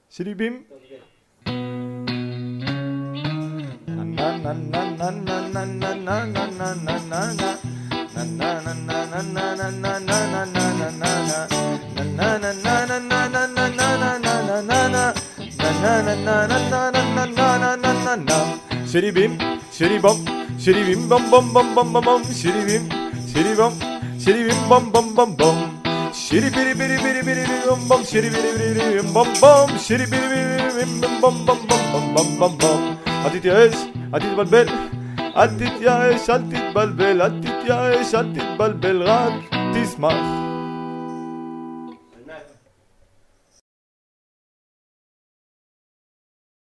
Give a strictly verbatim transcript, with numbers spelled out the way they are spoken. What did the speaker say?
שיריבים. na na na na na na na na na na na na na Shiribim, shiribom, shiribim bom bom bom bom bom bom, shiribim, shiribom, shiribim bom bom bom bom, shiribiri biri biri biri bom bom, shiribiri biri bom bom, shiribiri biri bom bom bom bom bom bom bom. אל תתייאש, אל תתבלבל, אל תתייאש, אל תתבלבל, אל תתייאש, אל תתבלבל, רק תשמח.